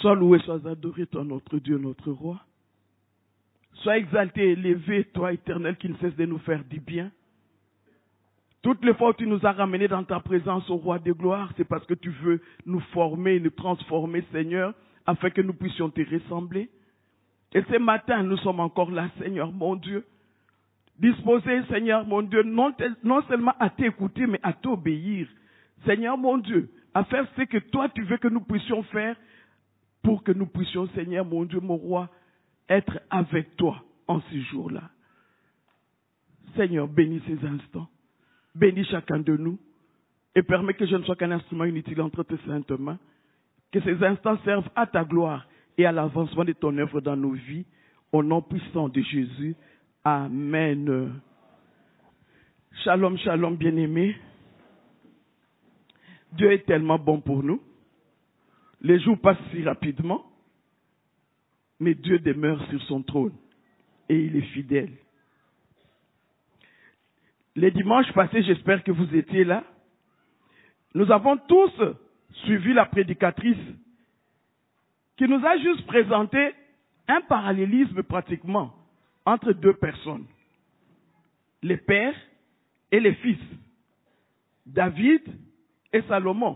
Sois loué, sois adoré, toi notre Dieu, notre roi. Sois exalté, élevé, toi éternel qui ne cesse de nous faire du bien. Toutes les fois où tu nous as ramenés dans ta présence au roi de gloire, c'est parce que tu veux nous former, nous transformer, Seigneur, afin que nous puissions te ressembler. Et ce matin, nous sommes encore là, Seigneur, mon Dieu, disposés, Seigneur, mon Dieu, non seulement à t'écouter, mais à t'obéir. Seigneur, mon Dieu, à faire ce que toi, tu veux que nous puissions faire pour que nous puissions, Seigneur, mon Dieu, mon roi, être avec toi en ce jour-là. Seigneur, bénis ces instants. Bénis chacun de nous et permets que je ne sois qu'un instrument inutile entre tes saintes mains. Que ces instants servent à ta gloire et à l'avancement de ton œuvre dans nos vies. Au nom puissant de Jésus. Amen. Shalom, shalom, bien-aimés. Dieu est tellement bon pour nous. Les jours passent si rapidement, mais Dieu demeure sur son trône et il est fidèle. Les dimanches passés, j'espère que vous étiez là. Nous avons tous suivi la prédicatrice qui nous a juste présenté un parallélisme pratiquement entre deux personnes, les pères et les fils, David et Salomon.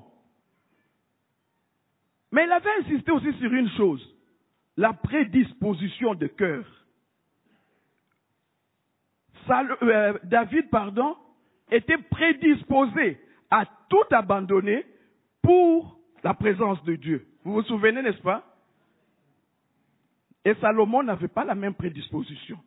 Mais il avait insisté aussi sur une chose, la prédisposition de cœur. David, était prédisposé à tout abandonner pour la présence de Dieu. Vous vous souvenez, n'est-ce pas? Et Salomon n'avait pas la même prédisposition.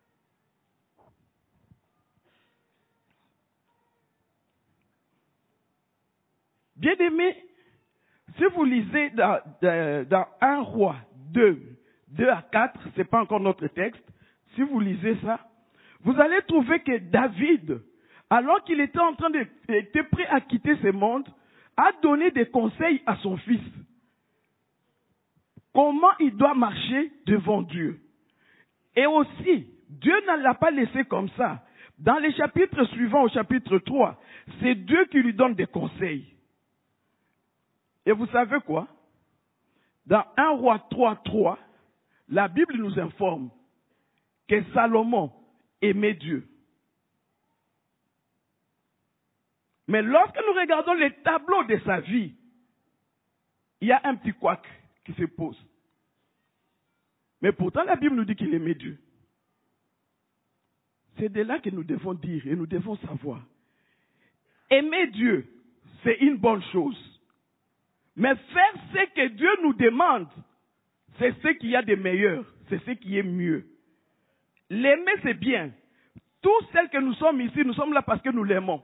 Bien-aimés, si vous lisez dans 1 Roi 2 à 4, ce n'est pas encore notre texte, si vous lisez ça, vous allez trouver que David, alors qu'il était était prêt à quitter ce monde, a donné des conseils à son fils. Comment il doit marcher devant Dieu. Et aussi, Dieu ne l'a pas laissé comme ça. Dans les chapitres suivants, au chapitre 3, c'est Dieu qui lui donne des conseils. Et vous savez quoi? Dans 1 Roi 3, la Bible nous informe que Salomon aimait Dieu. Mais lorsque nous regardons les tableaux de sa vie, il y a un petit couac qui se pose. Mais pourtant, la Bible nous dit qu'il aimait Dieu. C'est de là que nous devons dire et nous devons savoir. Aimer Dieu, c'est une bonne chose. Mais faire ce que Dieu nous demande, c'est ce qu'il y a de meilleur, c'est ce qui est mieux. L'aimer, c'est bien. Tous celles que nous sommes ici, nous sommes là parce que nous l'aimons.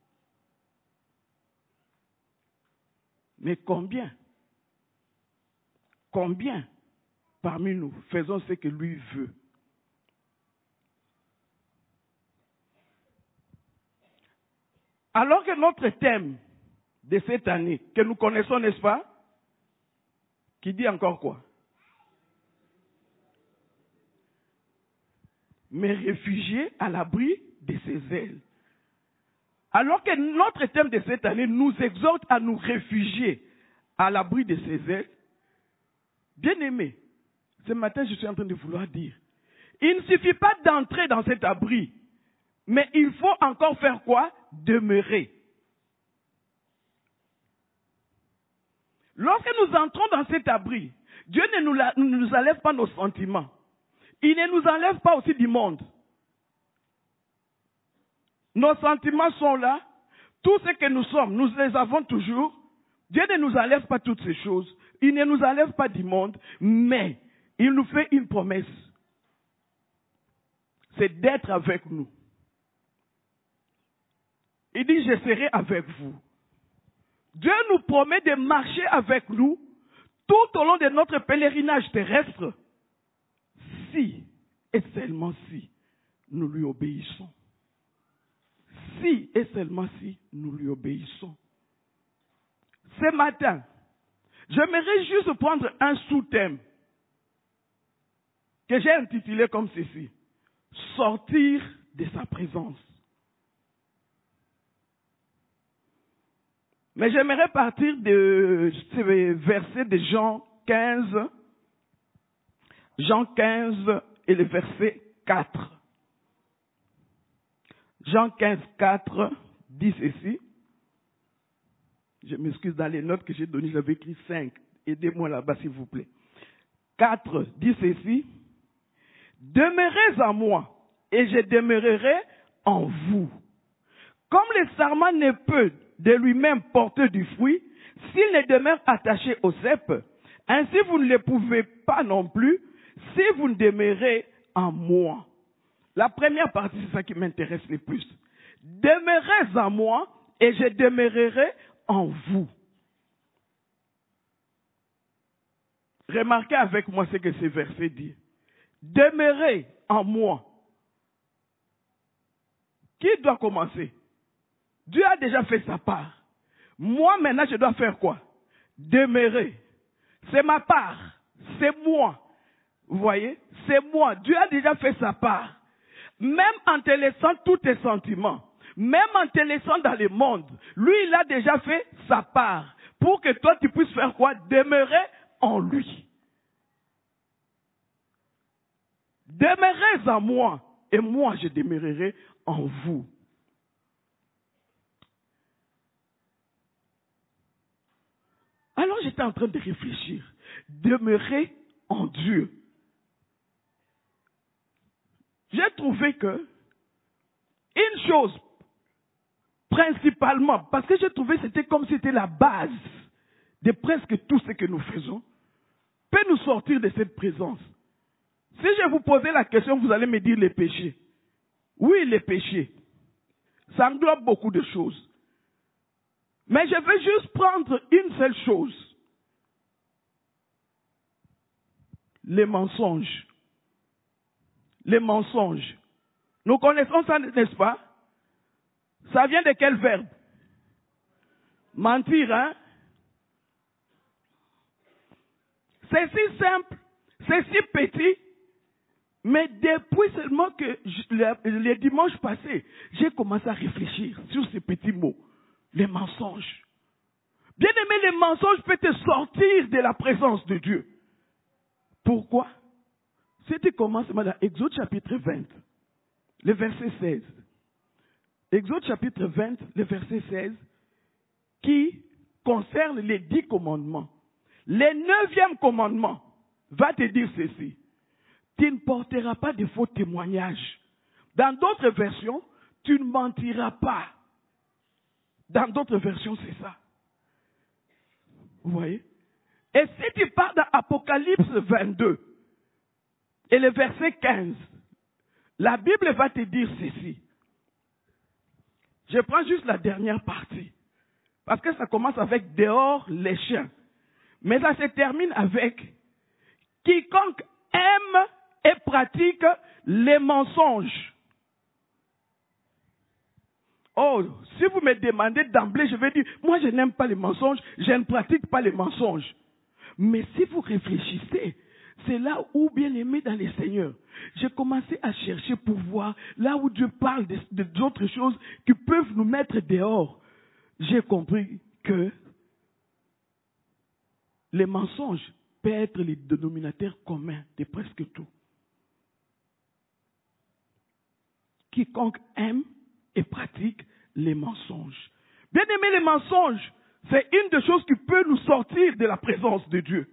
Mais combien parmi nous faisons ce que lui veut? Alors que notre thème de cette année, que nous connaissons, n'est-ce pas? Qui dit encore quoi? Mais réfugiés à l'abri de ses ailes. Alors que notre thème de cette année nous exhorte à nous réfugier à l'abri de ses ailes, bien-aimés, ce matin je suis en train de vouloir dire, il ne suffit pas d'entrer dans cet abri, mais il faut encore faire quoi? Demeurer. Lorsque nous entrons dans cet abri, Dieu ne nous enlève pas nos sentiments. Il ne nous enlève pas aussi du monde. Nos sentiments sont là. Tout ce que nous sommes, nous les avons toujours. Dieu ne nous enlève pas toutes ces choses. Il ne nous enlève pas du monde. Mais il nous fait une promesse. C'est d'être avec nous. Il dit, je serai avec vous. Dieu nous promet de marcher avec nous tout au long de notre pèlerinage terrestre. Si, et seulement si, nous lui obéissons. Si et seulement si nous lui obéissons. Ce matin, j'aimerais juste prendre un sous-thème que j'ai intitulé comme ceci. Sortir de sa présence. Mais j'aimerais partir de ce verset de Jean 15 et le verset 4. Jean 15, 4 dit ceci. Je m'excuse, dans les notes que j'ai données, j'avais écrit 5. Aidez-moi là-bas, s'il vous plaît. 4 dit ceci. Demeurez en moi, et je demeurerai en vous. Comme le sarment ne peut de lui-même porter du fruit, s'il ne demeure attaché au cep, ainsi vous ne le pouvez pas non plus, si vous ne demeurez en moi. La première partie, c'est ça qui m'intéresse le plus. Demeurez en moi et je demeurerai en vous. Remarquez avec moi ce que ce verset dit. Demeurez en moi. Qui doit commencer? Dieu a déjà fait sa part. Moi, maintenant, je dois faire quoi? Demeurer. C'est ma part. C'est moi. Vous voyez? C'est moi. Dieu a déjà fait sa part. Même en te laissant tous tes sentiments, même en te laissant dans le monde, lui, il a déjà fait sa part. Pour que toi, tu puisses faire quoi? Demeurer en lui. Demeurez en moi, et moi, je demeurerai en vous. Alors, j'étais en train de réfléchir. Demeurer en Dieu. J'ai trouvé que une chose, principalement, parce que j'ai trouvé que c'était comme si c'était la base de presque tout ce que nous faisons, peut nous sortir de cette présence. Si je vous posais la question, vous allez me dire les péchés. Oui, les péchés. Ça englobe beaucoup de choses. Mais je vais juste prendre une seule chose. Les mensonges. Les mensonges. Nous connaissons ça, n'est-ce pas? Ça vient de quel verbe? Mentir, hein? C'est si simple, c'est si petit, mais depuis seulement que le dimanche passé, j'ai commencé à réfléchir sur ces petits mots. Les mensonges. Bien aimé, les mensonges peuvent te sortir de la présence de Dieu. Pourquoi? C'était commencement dans Exode chapitre 20, le verset 16. Exode chapitre 20, le verset 16, qui concerne les 10 commandements. Le 9e commandement va te dire ceci. Tu ne porteras pas de faux témoignages. Dans d'autres versions, tu ne mentiras pas. Dans d'autres versions, c'est ça. Vous voyez? Et si tu pars dans Apocalypse 22, et le verset 15, la Bible va te dire ceci. Je prends juste la dernière partie. Parce que ça commence avec dehors les chiens. Mais ça se termine avec quiconque aime et pratique les mensonges. Oh, si vous me demandez d'emblée, je vais dire, moi je n'aime pas les mensonges, je ne pratique pas les mensonges. Mais si vous réfléchissez, c'est là où, bien aimé dans les Seigneurs, j'ai commencé à chercher pour voir, là où Dieu parle d'autres choses qui peuvent nous mettre dehors. J'ai compris que les mensonges peuvent être les dénominateurs communs de presque tout. Quiconque aime et pratique les mensonges. Bien aimé, les mensonges, c'est une des choses qui peut nous sortir de la présence de Dieu.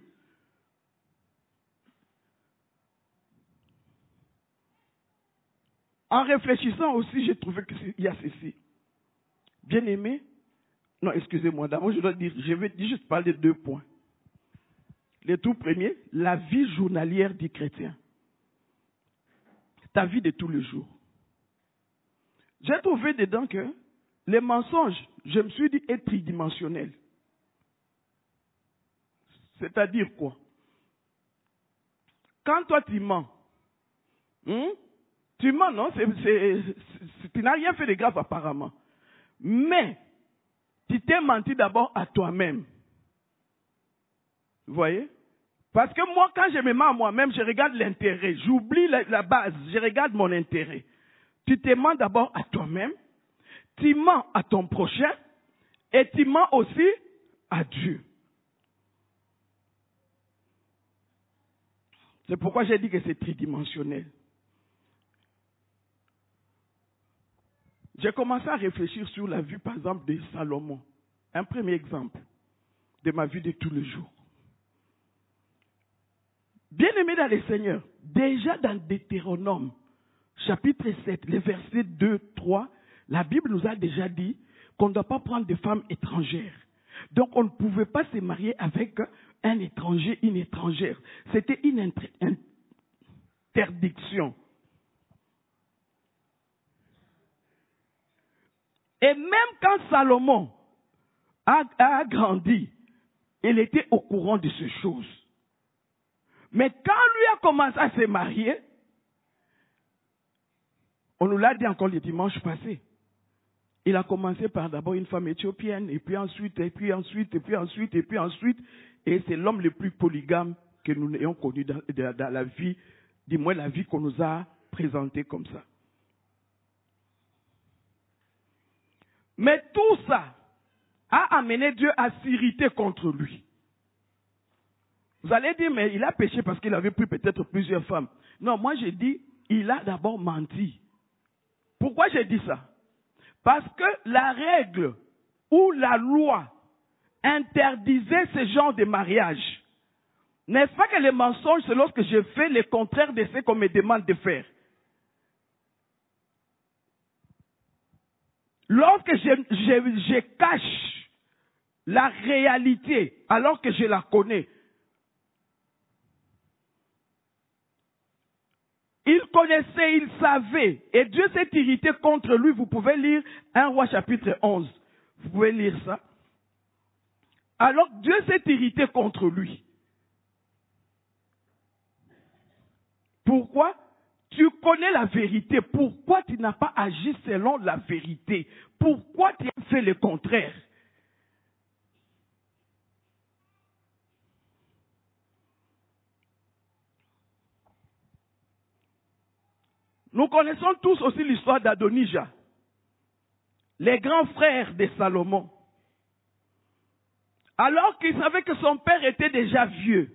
En réfléchissant aussi, j'ai trouvé qu'il y a ceci. Bien aimé, non, excusez-moi, d'abord je dois dire, je vais juste parler de 2 points. Le tout premier, la vie journalière du chrétien. Ta vie de tous les jours. J'ai trouvé dedans que les mensonges, je me suis dit, est tridimensionnel. C'est-à-dire quoi? Quand toi tu mens, tu mens, non? Tu n'as rien fait de grave apparemment. Mais, tu t'es menti d'abord à toi-même. Vous voyez? Parce que moi, quand je me mens à moi-même, je regarde l'intérêt. J'oublie la base. Je regarde mon intérêt. Tu te mens d'abord à toi-même. Tu mens à ton prochain. Et tu mens aussi à Dieu. C'est pourquoi j'ai dit que c'est tridimensionnel. J'ai commencé à réfléchir sur la vie, par exemple, de Salomon. Un premier exemple de ma vie de tous les jours. Bien-aimés dans les Seigneurs, déjà dans Deutéronome, chapitre 7, les versets 2, 3, la Bible nous a déjà dit qu'on ne doit pas prendre de femmes étrangères. Donc on ne pouvait pas se marier avec un étranger, une étrangère. C'était une interdiction. Et même quand Salomon a grandi, il était au courant de ces choses. Mais quand lui a commencé à se marier, on nous l'a dit encore le dimanche passé. Il a commencé par d'abord une femme éthiopienne, et puis ensuite, et c'est l'homme le plus polygame que nous ayons connu dans la vie, du moins la vie qu'on nous a présentée comme ça. Mais tout ça a amené Dieu à s'irriter contre lui. Vous allez dire, mais il a péché parce qu'il avait pris peut-être plusieurs femmes. Non, moi j'ai dit, il a d'abord menti. Pourquoi j'ai dit ça? Parce que la règle ou la loi interdisait ce genre de mariage. N'est-ce pas que le mensonge, c'est lorsque je fais le contraire de ce qu'on me demande de faire? Lorsque je cache la réalité alors que je la connais. Il connaissait, il savait. Et Dieu s'est irrité contre lui. Vous pouvez lire 1 Roi chapitre 11. Vous pouvez lire ça. Alors Dieu s'est irrité contre lui. Pourquoi? Tu connais la vérité. Pourquoi tu n'as pas agi selon la vérité? Pourquoi tu as fait le contraire? Nous connaissons tous aussi l'histoire d'Adonija, les grands frères de Salomon. Alors qu'il savait que son père était déjà vieux,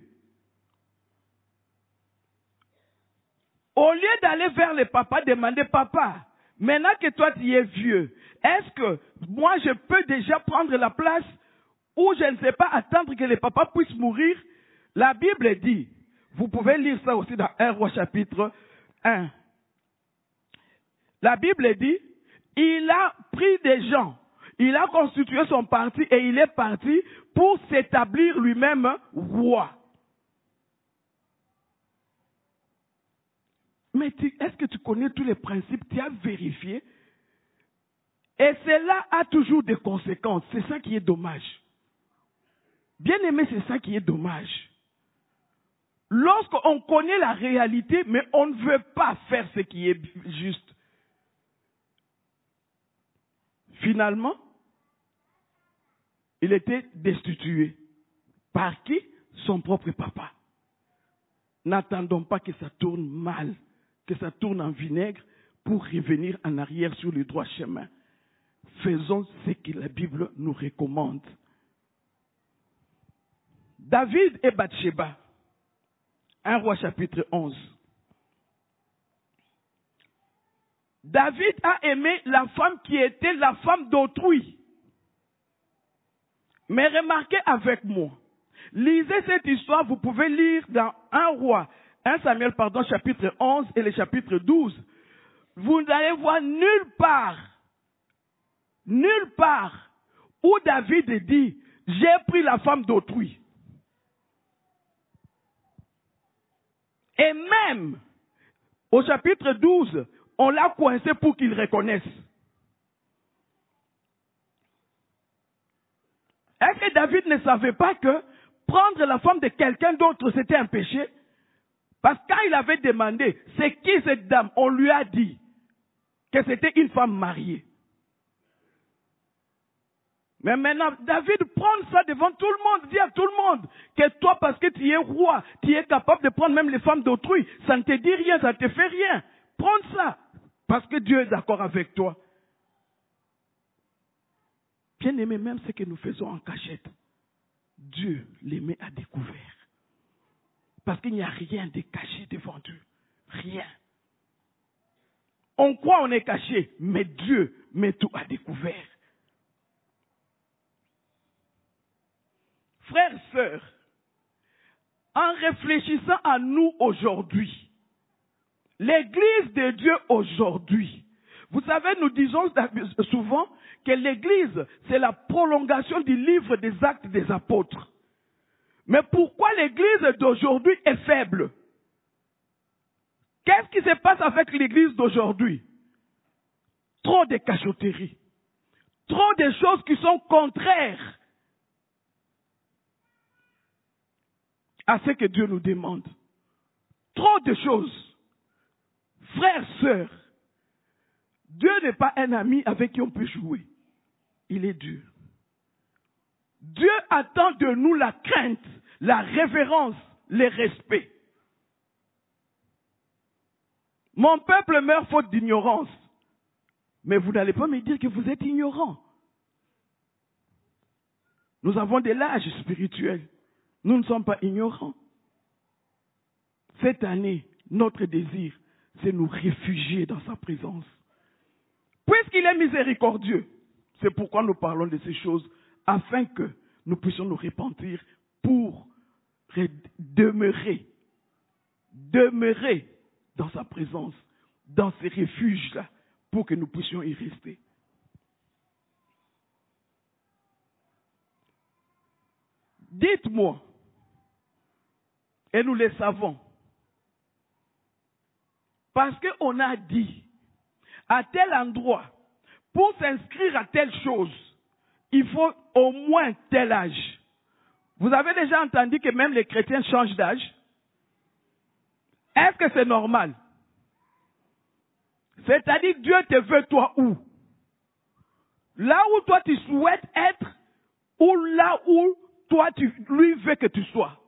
au lieu d'aller vers le papa, demander, papa, maintenant que toi tu es vieux, est-ce que moi je peux déjà prendre la place ou je ne sais pas attendre que le papa puisse mourir? La Bible dit, vous pouvez lire ça aussi dans 1 Roi chapitre 1. La Bible dit, il a pris des gens, il a constitué son parti et il est parti pour s'établir lui-même roi. Mais est-ce que tu connais tous les principes? Tu as vérifié? Et cela a toujours des conséquences. C'est ça qui est dommage. Bien aimé, c'est ça qui est dommage. Lorsqu'on connaît la réalité, mais on ne veut pas faire ce qui est juste. Finalement, il était destitué. Par qui? Son propre papa. N'attendons pas que ça tourne mal, que ça tourne en vinaigre pour revenir en arrière sur le droit chemin. Faisons ce que la Bible nous recommande. David et Bathsheba, 1 Roi chapitre 11. David a aimé la femme qui était la femme d'autrui. Mais remarquez avec moi, lisez cette histoire, vous pouvez lire dans 1 Samuel, chapitre 11 et le chapitre 12. Vous n'allez voir nulle part où David dit, j'ai pris la femme d'autrui. Et même au chapitre 12, on l'a coincé pour qu'il reconnaisse. Est-ce que David ne savait pas que prendre la femme de quelqu'un d'autre, c'était un péché? Parce que quand il avait demandé, c'est qui cette dame? On lui a dit que c'était une femme mariée. Mais maintenant, David prend ça devant tout le monde, dit à tout le monde que toi, parce que tu es roi, tu es capable de prendre même les femmes d'autrui. Ça ne te dit rien, ça ne te fait rien. Prends ça, parce que Dieu est d'accord avec toi. Bien aimé, même ce que nous faisons en cachette, Dieu les met à découvert. Parce qu'il n'y a rien de caché devant Dieu. Rien. On croit on est caché, mais Dieu met tout à découvert. Frères, sœurs, en réfléchissant à nous aujourd'hui, l'Église de Dieu aujourd'hui, vous savez, nous disons souvent que l'Église, c'est la prolongation du livre des Actes des Apôtres. Mais pourquoi l'Église d'aujourd'hui est faible? Qu'est-ce qui se passe avec l'Église d'aujourd'hui? Trop de cachotteries, trop de choses qui sont contraires à ce que Dieu nous demande. Trop de choses. Frères, sœurs, Dieu n'est pas un ami avec qui on peut jouer. Il est Dieu. Dieu attend de nous la crainte, la révérence, le respect. Mon peuple meurt faute d'ignorance. Mais vous n'allez pas me dire que vous êtes ignorant. Nous avons de l'âge spirituel. Nous ne sommes pas ignorants. Cette année, notre désir, c'est nous réfugier dans sa présence. Puisqu'il est miséricordieux, c'est pourquoi nous parlons de ces choses, afin que nous puissions nous repentir pour demeurer dans sa présence, dans ces refuges-là, pour que nous puissions y rester. Dites-moi, et nous le savons, parce qu'on a dit, à tel endroit, pour s'inscrire à telle chose, il faut au moins tel âge. Vous avez déjà entendu que même les chrétiens changent d'âge? Est-ce que c'est normal? C'est-à-dire, Dieu te veut toi où? Là où toi tu souhaites être, ou là où toi lui veux que tu sois?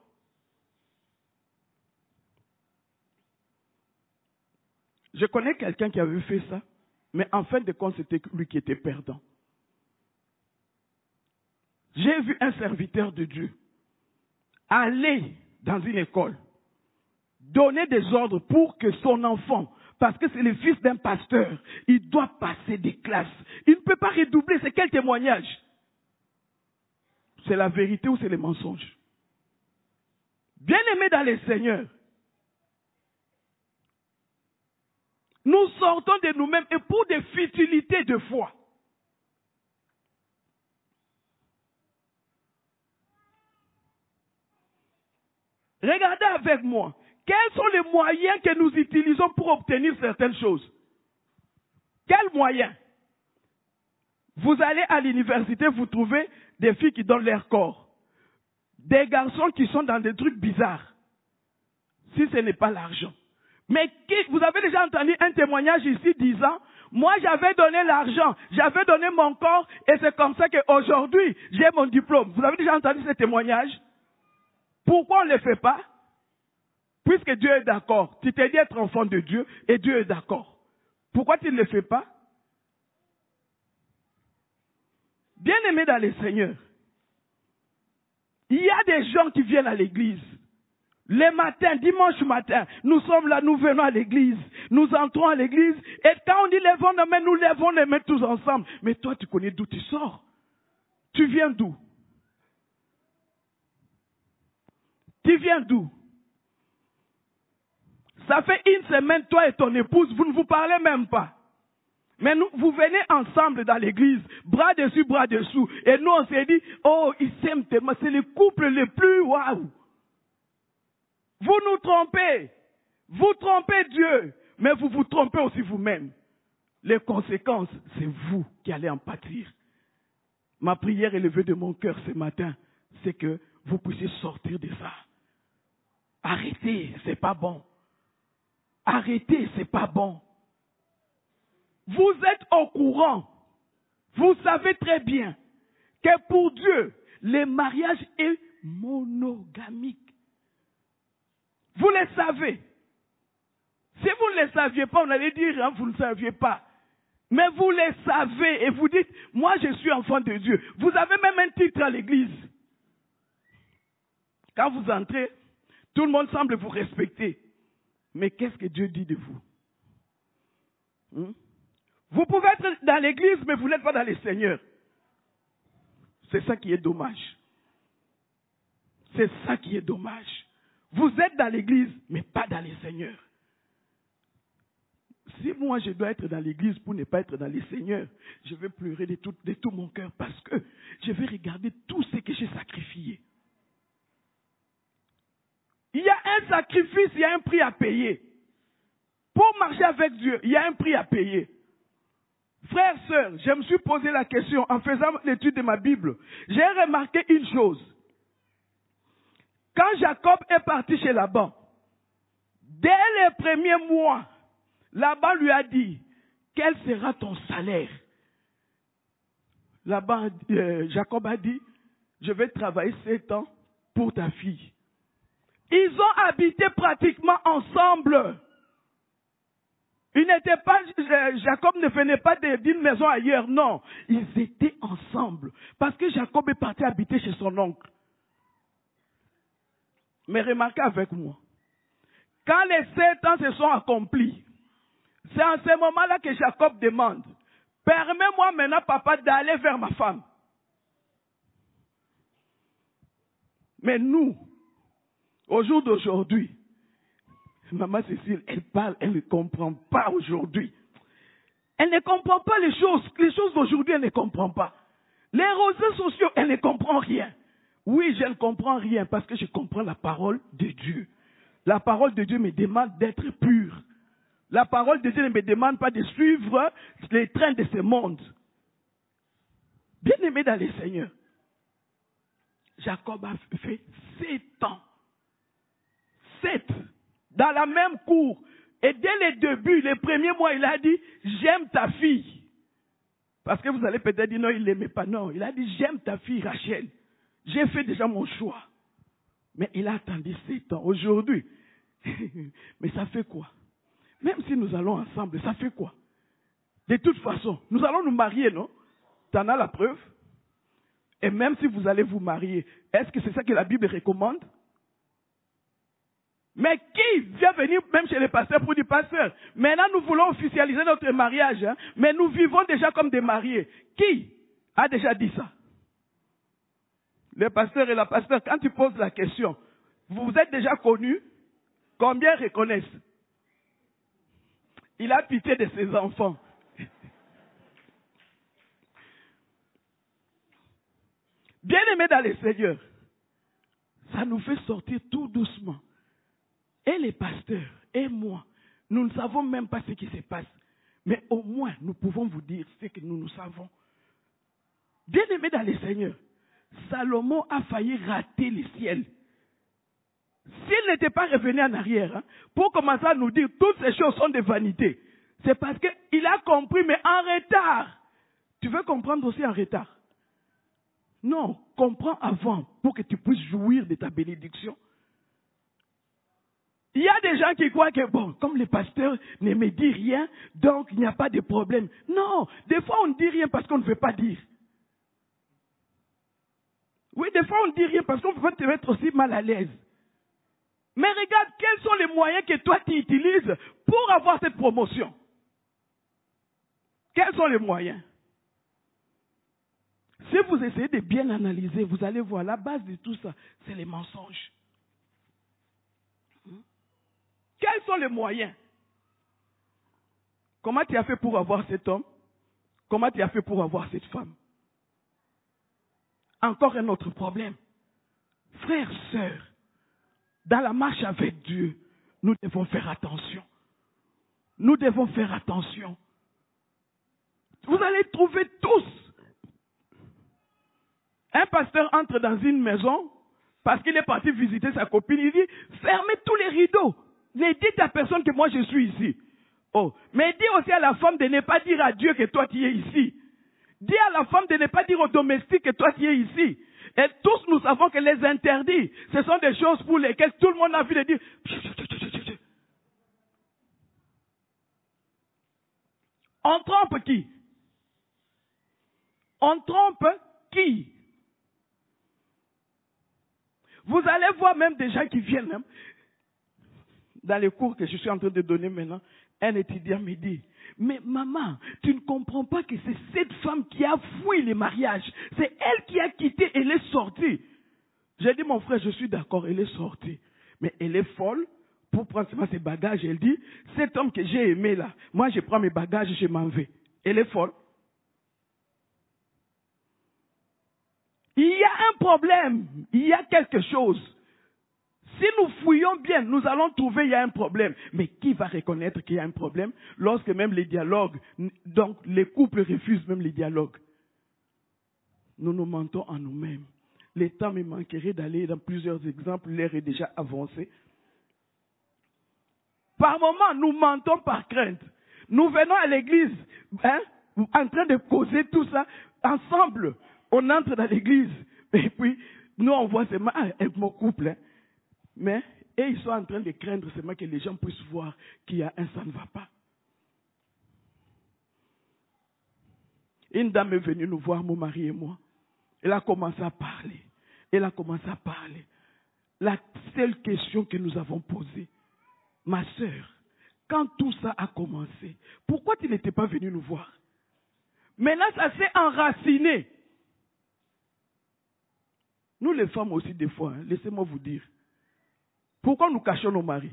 Je connais quelqu'un qui avait fait ça, mais en fin de compte, c'était lui qui était perdant. J'ai vu un serviteur de Dieu aller dans une école, donner des ordres pour que son enfant, parce que c'est le fils d'un pasteur, il doit passer des classes. Il ne peut pas redoubler. C'est quel témoignage? C'est la vérité ou c'est les mensonges? Bien-aimés dans les Seigneurs, nous sortons de nous-mêmes et pour des futilités de foi. Regardez avec moi. Quels sont les moyens que nous utilisons pour obtenir certaines choses? Quels moyens? Vous allez à l'université, vous trouvez des filles qui donnent leur corps. Des garçons qui sont dans des trucs bizarres. Si ce n'est pas l'argent. Mais vous avez déjà entendu un témoignage ici disant, moi j'avais donné l'argent, j'avais donné mon corps et c'est comme ça qu'aujourd'hui j'ai mon diplôme. Vous avez déjà entendu ce témoignage? Pourquoi on ne le fait pas? Puisque Dieu est d'accord. Tu t'es dit être enfant de Dieu et Dieu est d'accord. Pourquoi tu ne le fais pas? Bien-aimés dans les Seigneurs, il y a des gens qui viennent à l'église. Les matins, dimanche matin, nous sommes là, nous venons à l'église. Nous entrons à l'église et quand on dit lèvons les mains, nous lèvons les mains tous ensemble. Mais toi, tu connais d'où tu sors? Tu viens d'où? Tu viens d'où? Ça fait une semaine, toi et ton épouse, vous ne vous parlez même pas. Mais vous venez ensemble dans l'église, bras dessus, bras dessous. Et nous, on s'est dit, oh, ils s'aiment tellement. C'est le couple le plus waouh. Vous nous trompez. Vous trompez Dieu. Mais vous vous trompez aussi vous-même. Les conséquences, c'est vous qui allez en pâtir. Ma prière élevée de mon cœur ce matin, c'est que vous puissiez sortir de ça. Arrêtez, c'est pas bon. Arrêtez, c'est pas bon. Vous êtes au courant. Vous savez très bien que pour Dieu, le mariage est monogamique. Vous le savez. Si vous ne le saviez pas, on allait dire, hein, vous ne le saviez pas. Mais vous le savez et vous dites, moi je suis enfant de Dieu. Vous avez même un titre à l'église. Quand vous entrez, Tout le monde semble vous respecter. Mais qu'est-ce que Dieu dit de vous? Vous pouvez être dans l'église, mais vous n'êtes pas dans le Seigneur. C'est ça qui est dommage. C'est ça qui est dommage. Vous êtes dans l'église, mais pas dans le Seigneur. Si moi je dois être dans l'église pour ne pas être dans le Seigneur, je vais pleurer de tout mon cœur parce que je vais regarder tout ce que j'ai sacrifié. Il y a un sacrifice, il y a un prix à payer. Pour marcher avec Dieu, il y a un prix à payer. Frères, sœurs, je me suis posé la question en faisant l'étude de ma Bible. J'ai remarqué une chose. Quand Jacob est parti chez Laban, dès les premiers mois, Laban lui a dit, quel sera ton salaire? Jacob a dit, je vais travailler 7 ans pour ta fille. Ils ont habité pratiquement ensemble. Jacob ne venait pas d'une maison ailleurs, non. Ils étaient ensemble. Parce que Jacob est parti habiter chez son oncle. Mais remarquez avec moi, quand les 7 ans se sont accomplis, c'est en ce moment-là que Jacob demande, permets-moi maintenant, papa, d'aller vers ma femme. Mais nous, au jour d'aujourd'hui, Maman Cécile, elle parle, elle ne comprend pas aujourd'hui. Elle ne comprend pas les choses d'aujourd'hui, elle ne comprend pas. Les réseaux sociaux, elle ne comprend rien. Oui, je ne comprends rien parce que je comprends la parole de Dieu. La parole de Dieu me demande d'être pur. La parole de Dieu ne me demande pas de suivre les trains de ce monde. Bien-aimé dans le Seigneur, Jacob a fait 7 ans. 7. Dans la même cour. Et dès le début, les premiers mois, il a dit, j'aime ta fille. Parce que vous allez peut-être dire, non, il ne l'aimait pas. Non, il a dit, j'aime ta fille Rachel. J'ai fait déjà mon choix. Mais il a attendu 7 ans. Aujourd'hui, mais ça fait quoi? Même si nous allons ensemble, ça fait quoi? De toute façon, nous allons nous marier, non? Tu en as la preuve? Et même si vous allez vous marier, est-ce que c'est ça que la Bible recommande? Mais qui vient venir même chez les pasteurs pour dire, pasteur, maintenant nous voulons officialiser notre mariage, hein, mais nous vivons déjà comme des mariés. Qui a déjà dit ça? Le pasteur et la pasteur, quand tu poses la question, vous êtes déjà connus? Combien reconnaissent? Il a pitié de ses enfants. Bien-aimés dans le Seigneur, ça nous fait sortir tout doucement. Et les pasteurs, et moi, nous ne savons même pas ce qui se passe. Mais au moins, nous pouvons vous dire ce que nous savons. Bien-aimés dans le Seigneur, Salomon a failli rater le ciel. S'il n'était pas revenu en arrière, hein, pour commencer à nous dire toutes ces choses sont des vanités, c'est parce qu'il a compris, mais en retard. Tu veux comprendre aussi en retard? Non, comprends avant pour que tu puisses jouir de ta bénédiction. Il y a des gens qui croient que, bon, comme le pasteur ne me dit rien, donc il n'y a pas de problème. Non, des fois on ne dit rien parce qu'on ne veut pas dire. Oui, des fois on ne dit rien parce qu'on veut te mettre aussi mal à l'aise. Mais regarde, quels sont les moyens que toi tu utilises pour avoir cette promotion? Quels sont les moyens? Si vous essayez de bien analyser, vous allez voir, la base de tout ça, c'est les mensonges. Quels sont les moyens? Comment tu as fait pour avoir cet homme? Comment tu as fait pour avoir cette femme? Encore un autre problème. Frères, sœurs, dans la marche avec Dieu, nous devons faire attention. Nous devons faire attention. Vous allez trouver tous. Un pasteur entre dans une maison parce qu'il est parti visiter sa copine. Il dit, fermez tous les rideaux. Ne dites à personne que moi je suis ici. Oh, mais dis aussi à la femme de ne pas dire à Dieu que toi tu es ici. Dis à la femme de ne pas dire au domestique que toi tu es ici. Et tous nous savons que les interdits, ce sont des choses pour lesquelles tout le monde a envie de dire. On trompe qui? On trompe qui? Vous allez voir même des gens qui viennent Branham, dans les cours que je suis en train de donner maintenant, un étudiant me dit, mais maman, tu ne comprends pas que c'est cette femme qui a fui les mariages. C'est elle qui a quitté, elle est sortie. J'ai dit, mon frère, je suis d'accord, elle est sortie. Mais elle est folle pour prendre seulement ses bagages. Elle dit, cet homme que j'ai aimé là, moi je prends mes bagages et je m'en vais. Elle est folle. Il y a un problème, il y a quelque chose. Si nous fouillons bien, nous allons trouver qu'il y a un problème. Mais qui va reconnaître qu'il y a un problème lorsque même les dialogues, donc les couples refusent même les dialogues? Nous nous mentons en nous-mêmes. Le temps me manquerait d'aller dans plusieurs exemples, l'heure est déjà avancée. Par moments, nous mentons par crainte. Nous venons à l'église, en train de causer tout ça, ensemble. On entre dans l'église, et puis nous on voit seulement avec mon couple. Mais ils sont en train de craindre seulement que les gens puissent voir qu'il y a un ça ne va pas. Une dame est venue nous voir, mon mari et moi. Elle a commencé à parler. La seule question que nous avons posée, ma sœur, quand tout ça a commencé, pourquoi tu n'étais pas venu nous voir? Maintenant, ça s'est enraciné. Nous les femmes aussi des fois, laissez-moi vous dire, pourquoi nous cachons nos maris?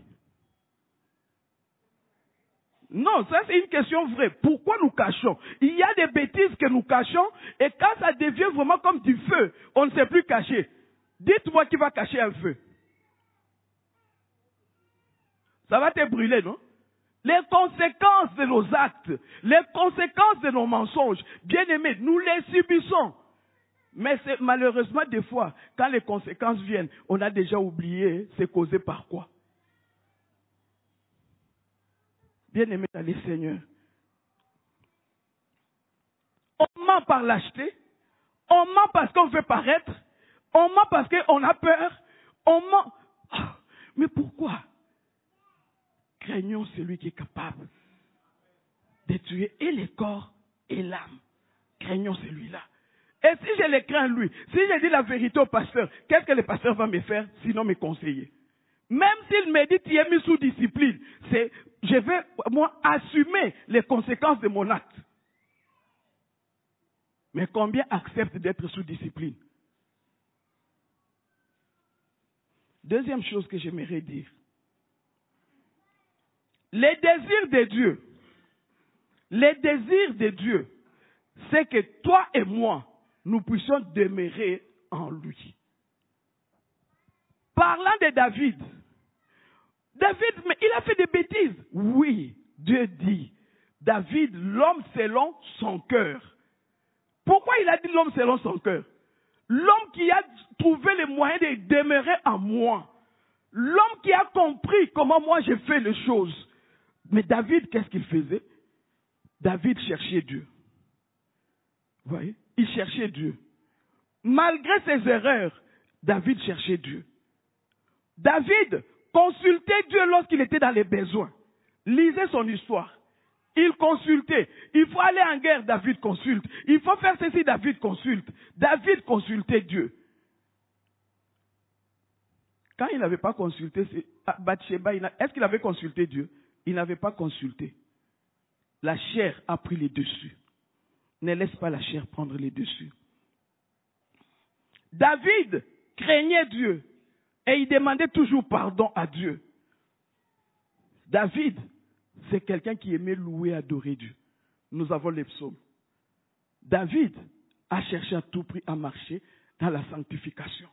Non, ça c'est une question vraie. Pourquoi nous cachons? Il y a des bêtises que nous cachons et quand ça devient vraiment comme du feu, on ne sait plus cacher. Dites-moi qui va cacher un feu. Ça va te brûler, non? Les conséquences de nos actes, les conséquences de nos mensonges, bien aimés, nous les subissons. Mais c'est malheureusement des fois, quand les conséquences viennent, on a déjà oublié c'est causé par quoi. Bien-aimés dans les Seigneurs, on ment par lâcheté, on ment parce qu'on veut paraître, on ment parce qu'on a peur, on ment. Mais pourquoi? Craignons celui qui est capable de tuer et le corps et l'âme. Craignons celui-là. Et si je le crains lui, si je dis la vérité au pasteur, qu'est-ce que le pasteur va me faire sinon me conseiller? Même s'il me dit tu es mis sous discipline, je vais moi assumer les conséquences de mon acte. Mais combien acceptent d'être sous discipline? Deuxième chose que j'aimerais dire. Les désirs de Dieu, c'est que toi et moi, nous puissions demeurer en lui. Parlant de David, mais il a fait des bêtises. Oui, Dieu dit, David, l'homme selon son cœur. Pourquoi il a dit l'homme selon son cœur? L'homme qui a trouvé les moyens de demeurer en moi. L'homme qui a compris comment moi j'ai fait les choses. Mais David, qu'est-ce qu'il faisait? David cherchait Dieu. Vous voyez? Il cherchait Dieu. Malgré ses erreurs, David cherchait Dieu. David consultait Dieu lorsqu'il était dans les besoins. Lisez son histoire. Il consultait. Il faut aller en guerre, David consulte. Il faut faire ceci, David consulte. David consultait Dieu. Quand il n'avait pas consulté Bathsheba, est-ce qu'il avait consulté Dieu? Il n'avait pas consulté. La chair a pris les dessus. Ne laisse pas la chair prendre les dessus. David craignait Dieu et il demandait toujours pardon à Dieu. David, c'est quelqu'un qui aimait louer et adorer Dieu. Nous avons les psaumes. David a cherché à tout prix à marcher dans la sanctification.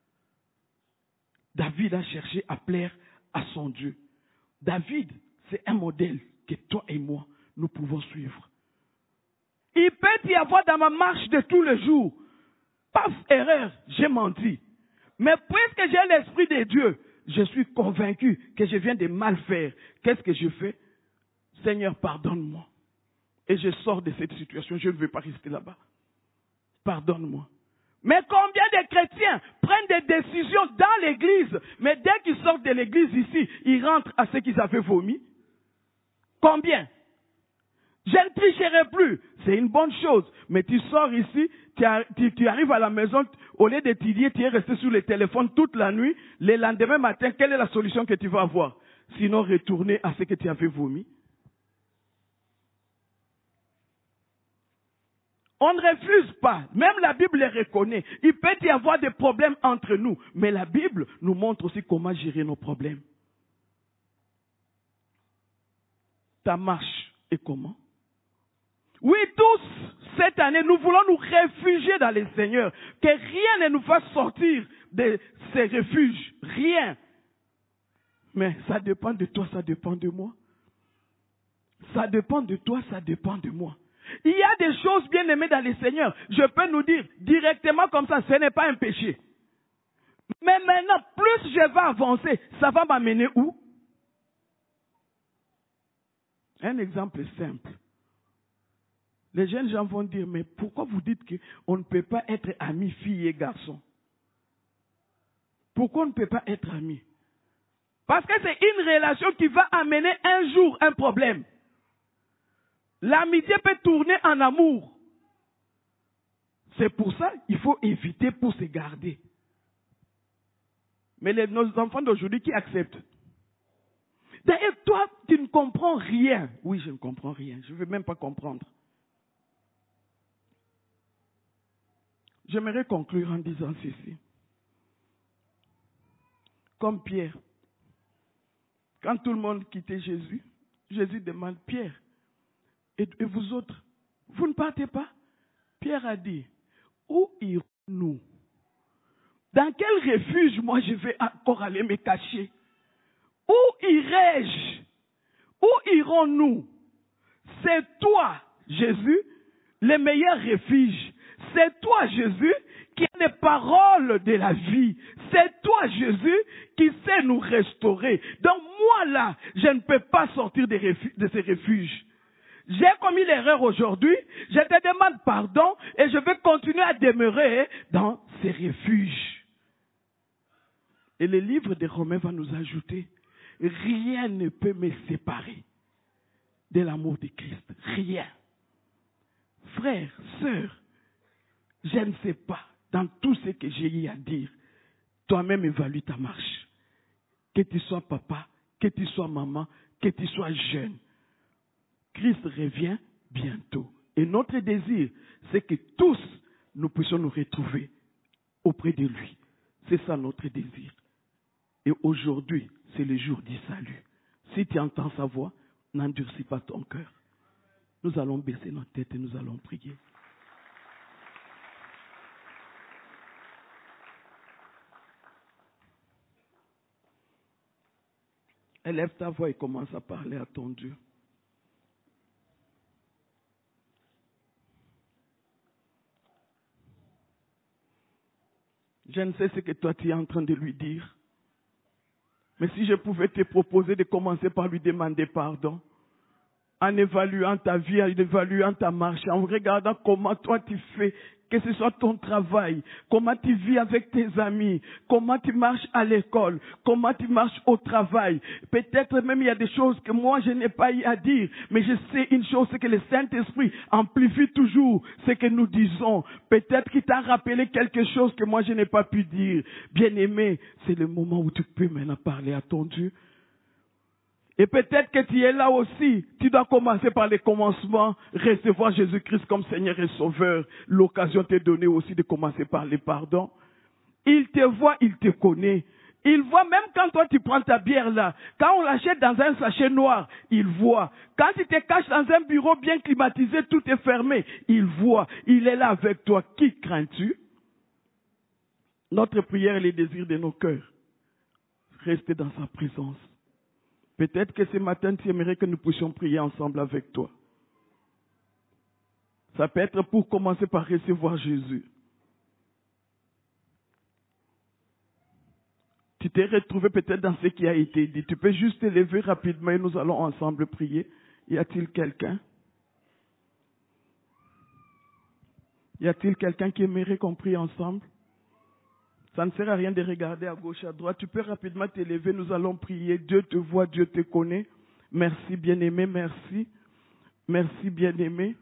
David a cherché à plaire à son Dieu. David, c'est un modèle que toi et moi, nous pouvons suivre. Il peut y avoir dans ma marche de tous les jours, paf, erreur, j'ai menti. Mais puisque j'ai l'Esprit de Dieu, je suis convaincu que je viens de mal faire. Qu'est-ce que je fais? Seigneur, pardonne-moi. Et je sors de cette situation, je ne veux pas rester là-bas. Pardonne-moi. Mais combien de chrétiens prennent des décisions dans l'église, mais dès qu'ils sortent de l'église ici, ils rentrent à ce qu'ils avaient vomi? Combien? Je ne tricherai plus. C'est une bonne chose. Mais tu sors ici, tu arrives à la maison, au lieu d'étudier, tu es resté sur le téléphone toute la nuit. Le lendemain matin, quelle est la solution que tu vas avoir? Sinon, retourner à ce que tu avais vomi. On ne refuse pas. Même la Bible le reconnaît. Il peut y avoir des problèmes entre nous. Mais la Bible nous montre aussi comment gérer nos problèmes. Ta marche est comment? Oui, tous, cette année, nous voulons nous réfugier dans le Seigneur. Que rien ne nous fasse sortir de ces refuges. Rien. Mais ça dépend de toi, ça dépend de moi. Ça dépend de toi, ça dépend de moi. Il y a des choses bien aimées dans le Seigneur. Je peux nous dire directement comme ça, ce n'est pas un péché. Mais maintenant, plus je vais avancer, ça va m'amener où? Un exemple simple. Les jeunes gens vont dire, mais pourquoi vous dites qu'on ne peut pas être amis, filles et garçons? Pourquoi on ne peut pas être amis? Parce que c'est une relation qui va amener un jour un problème. L'amitié peut tourner en amour. C'est pour ça qu'il faut éviter pour se garder. Mais nos enfants d'aujourd'hui qui acceptent. D'ailleurs, toi, tu ne comprends rien. Oui, je ne comprends rien. Je ne veux même pas comprendre. J'aimerais conclure en disant ceci. Comme Pierre. Quand tout le monde quittait Jésus, Jésus demande, Pierre, et vous autres, vous ne partez pas? Pierre a dit, où irons-nous? Dans quel refuge moi je vais encore aller me cacher? Où irai-je? Où irons-nous? C'est toi, Jésus, le meilleur refuge. C'est toi, Jésus, qui a les paroles de la vie. C'est toi, Jésus, qui sait nous restaurer. Donc moi là, je ne peux pas sortir de ces refuges. J'ai commis l'erreur aujourd'hui, je te demande pardon et je vais continuer à demeurer dans ces refuges. Et le livre des Romains va nous ajouter, rien ne peut me séparer de l'amour de Christ. Rien. Frères, sœurs, je ne sais pas, dans tout ce que j'ai eu à dire, toi-même évalue ta marche. Que tu sois papa, que tu sois maman, que tu sois jeune. Christ revient bientôt. Et notre désir, c'est que tous, nous puissions nous retrouver auprès de lui. C'est ça notre désir. Et aujourd'hui, c'est le jour du salut. Si tu entends sa voix, n'endurcis pas ton cœur. Nous allons baisser notre tête et nous allons prier. Élève ta voix et commence à parler à ton Dieu. Je ne sais ce que toi tu es en train de lui dire. Mais si je pouvais te proposer de commencer par lui demander pardon, en évaluant ta vie, en évaluant ta marche, en regardant comment toi tu fais, que ce soit ton travail, comment tu vis avec tes amis, comment tu marches à l'école, comment tu marches au travail. Peut-être même il y a des choses que moi je n'ai pas eu à dire, mais je sais une chose, c'est que le Saint-Esprit amplifie toujours ce que nous disons. Peut-être qu'il t'a rappelé quelque chose que moi je n'ai pas pu dire. Bien-aimé, c'est le moment où tu peux maintenant parler à ton Dieu. Et peut-être que tu es là aussi, tu dois commencer par les commencements, recevoir Jésus-Christ comme Seigneur et Sauveur. L'occasion t'est donnée aussi de commencer par les pardons. Il te voit, il te connaît. Il voit même quand toi tu prends ta bière là, quand on l'achète dans un sachet noir, il voit. Quand tu te caches dans un bureau bien climatisé, tout est fermé, il voit. Il est là avec toi. Qui crains-tu? Notre prière est le désir de nos cœurs. Rester dans sa présence. Peut-être que ce matin, tu aimerais que nous puissions prier ensemble avec toi. Ça peut être pour commencer par recevoir Jésus. Tu t'es retrouvé peut-être dans ce qui a été dit. Tu peux juste te lever rapidement et nous allons ensemble prier. Y a-t-il quelqu'un? Y a-t-il quelqu'un qui aimerait qu'on prie ensemble? Ça ne sert à rien de regarder à gauche, à droite. Tu peux rapidement te lever, nous allons prier. Dieu te voit, Dieu te connaît. Merci, bien-aimé, merci. Merci, bien-aimé.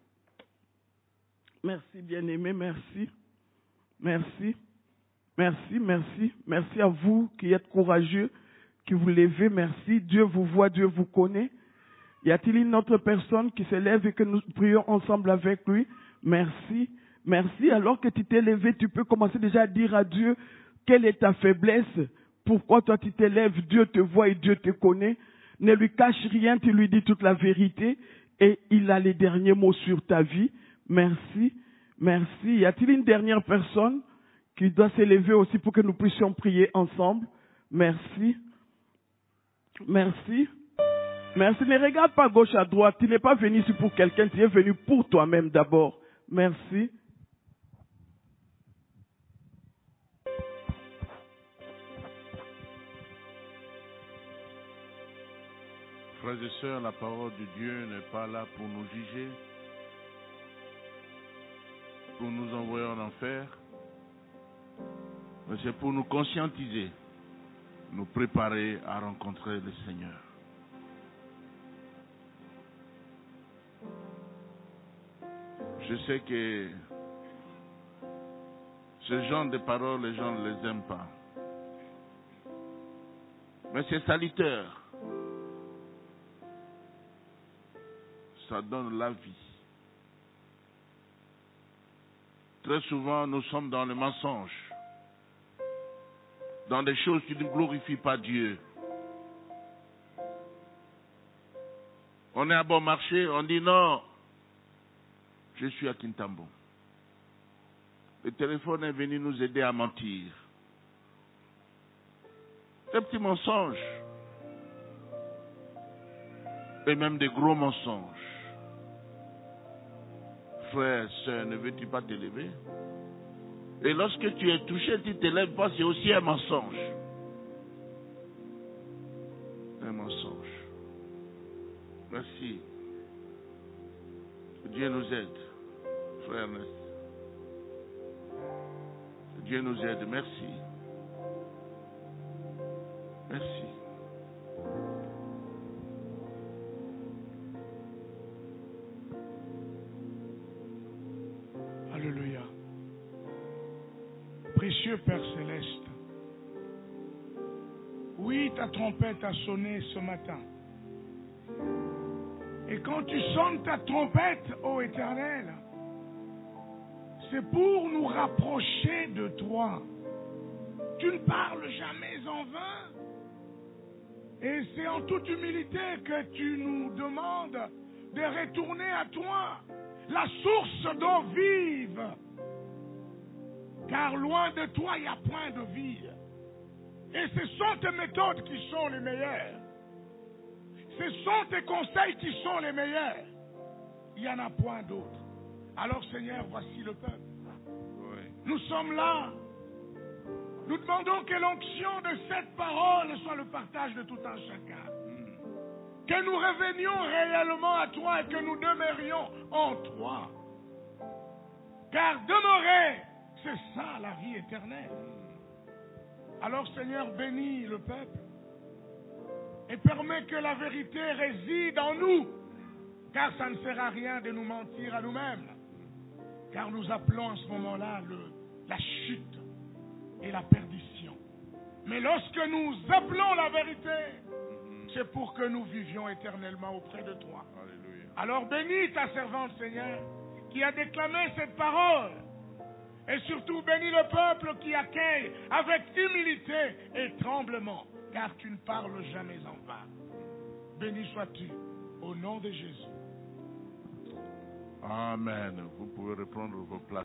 Merci, bien-aimé. Merci. Merci. Merci, merci. Merci à vous qui êtes courageux, qui vous levez. Merci. Dieu vous voit, Dieu vous connaît. Y a-t-il une autre personne qui se lève et que nous prions ensemble avec lui? Merci. Merci. Alors que tu t'es levé, tu peux commencer déjà à dire à Dieu quelle est ta faiblesse. Pourquoi toi tu t'élèves? Dieu te voit et Dieu te connaît. Ne lui cache rien, tu lui dis toute la vérité et il a les derniers mots sur ta vie. Merci. Merci. Y a-t-il une dernière personne qui doit s'élever aussi pour que nous puissions prier ensemble? Merci. Merci. Merci. Ne regarde pas à gauche, à droite. Tu n'es pas venu ici pour quelqu'un, tu es venu pour toi-même d'abord. Merci. Frères et sœurs, la parole de Dieu n'est pas là pour nous juger, pour nous envoyer en enfer, mais c'est pour nous conscientiser, nous préparer à rencontrer le Seigneur. Je sais que ce genre de paroles, les gens ne les aiment pas. Mais c'est salutaire. Ça donne la vie. Très souvent, nous sommes dans le mensonge, dans des choses qui ne glorifient pas Dieu. On est à bon marché, on dit non, je suis à Kintambo. Le téléphone est venu nous aider à mentir. Des petits mensonges. Et même des gros mensonges. Frère, sœur, ne veux-tu pas t'élever? Et lorsque tu es touché, tu ne t'élèves pas, c'est aussi un mensonge. Un mensonge. Merci. Que Dieu nous aide, frère Ernest. Que Dieu nous aide. Merci. Merci. Alléluia. Précieux Père Céleste, oui, ta trompette a sonné ce matin. Et quand tu sonnes ta trompette, ô Éternel, c'est pour nous rapprocher de toi. Tu ne parles jamais en vain. Et c'est en toute humilité que tu nous demandes de retourner à toi, la source d'eau vive. Car loin de toi, il n'y a point de vie. Et ce sont tes méthodes qui sont les meilleures. Ce sont tes conseils qui sont les meilleurs. Il n'y en a point d'autres. Alors Seigneur, voici le peuple. Oui. Nous sommes là. Nous demandons que l'onction de cette parole soit le partage de tout un chacun. Que nous revenions réellement à toi et que nous demeurions en toi. Car demeurer, c'est ça la vie éternelle. Alors Seigneur, bénis le peuple et permets que la vérité réside en nous. Car ça ne sert à rien de nous mentir à nous-mêmes. Car nous appelons à ce moment-là la chute et la perdition. Mais lorsque nous appelons la vérité, c'est pour que nous vivions éternellement auprès de toi. Alléluia. Alors bénis ta servante, Seigneur, qui a déclamé cette parole. Et surtout bénis le peuple qui accueille avec humilité et tremblement, car tu ne parles jamais en vain. Béni sois-tu, au nom de Jésus. Amen. Vous pouvez reprendre vos places.